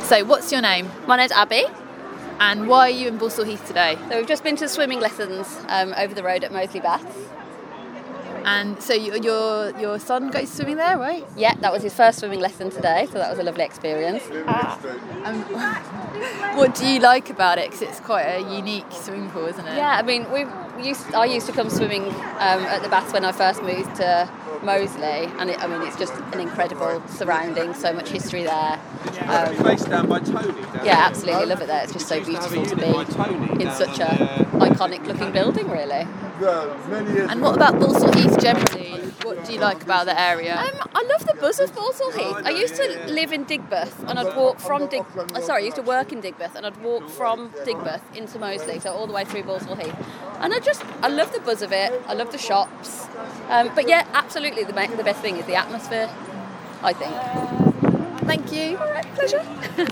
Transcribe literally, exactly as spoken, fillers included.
So what's your name? My name's Abby. And why are you in Balsall Heath today? So we've just been to swimming lessons um, over the road at Moseley Baths. And so you, your your son goes swimming there, right? Yeah, that was his first swimming lesson today, so that was a lovely experience. Ah. Um, what do you like about it? Because it's quite a unique swimming pool, isn't it? Yeah, I mean, we used I used to come swimming um, at the baths when I first moved to Moseley, and it, I mean, it's just an incredible surrounding, so much history there. Um, based down by Tony. Down yeah, absolutely, I love it there. It's just so beautiful to be in such a iconic-looking building, really. And what about Balsall Heath generally? What do you like about the area? Um, I love the buzz of Balsall Heath. I used to live in Digbeth, and I'd walk from Dig. Oh, sorry, I used to work in Digbeth, and I'd walk from Digbeth into Moseley, so all the way through Balsall Heath. And I just, I love the buzz of it. I love the shops. Um, but yeah, absolutely, the the best thing is the atmosphere, I think. Thank you. All right, pleasure.